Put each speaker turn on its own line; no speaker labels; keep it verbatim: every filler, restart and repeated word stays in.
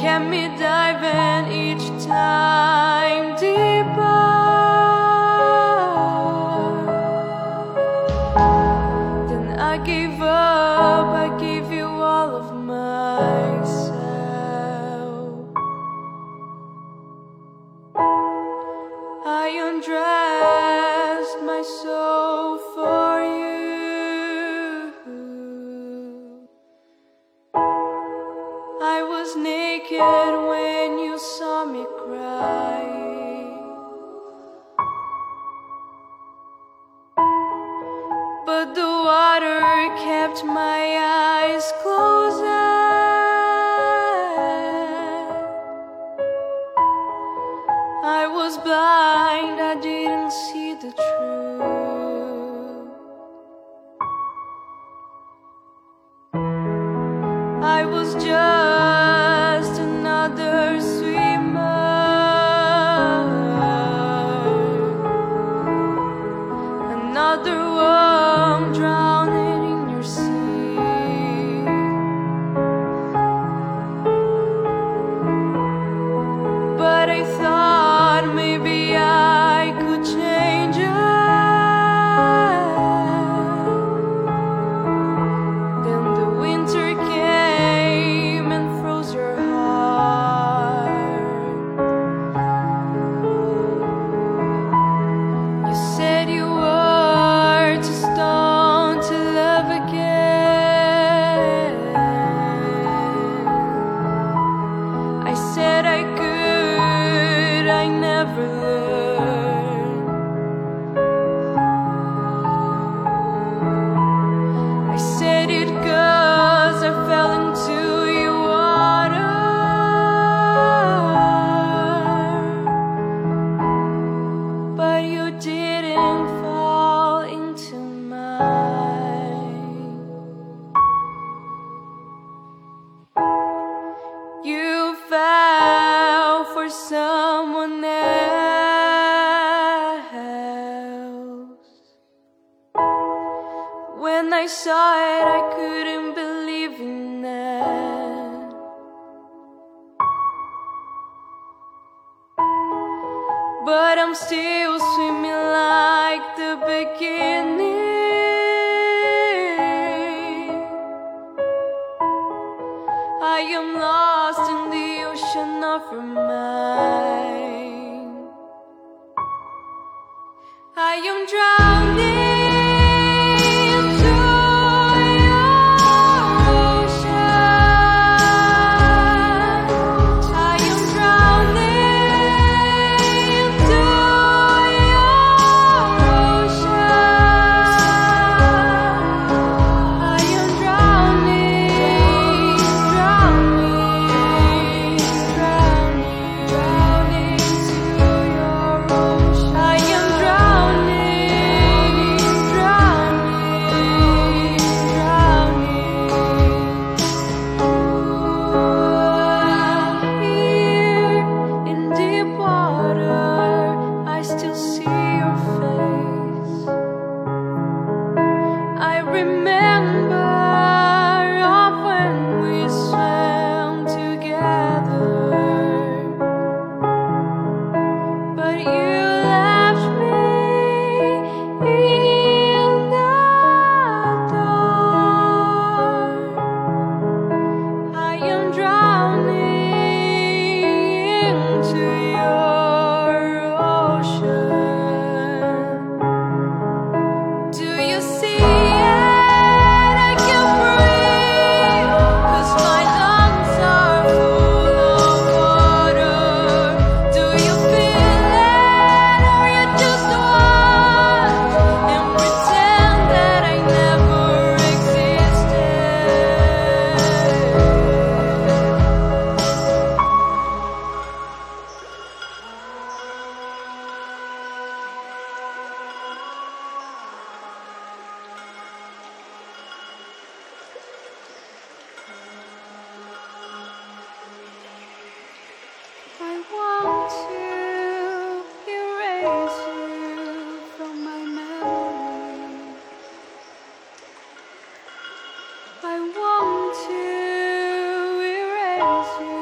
kept me diving each time deeper. Then I gave up, I gave you all of myself. I undressed my soul for you. I was naked when you saw me cry. But the water kept my eyes closed. I was blind, I didn't see the truth. I was just another swimmer, another worm drowning in your sea. But I thought maybe I could change it. Then the winter came and froze your heart. You said you were too stoned to love again. I said I could, I never learned. I said it 'cause I fell into your water. But you didn't fall into mine. You fell for someone else. When I saw it, I couldn't believe in that. But I'm still swimming like the beginning. I am lost in the ocean of your mind. I am drowning into your ocean. I am drowning into your ocean. I am drowning, drowning, drowning, drowning into your ocean. I am drowning, drowning, drowning. Here in deep water, I still see your face. I remember of when we swam together. But you left me in the dark. I am drowning into your ocean. Do you see it? I can't breathe 'cause my lungs are full of water. Do you feel it, or you just watch and pretend that I never existed? I want to erase you from my memory. I want to erase you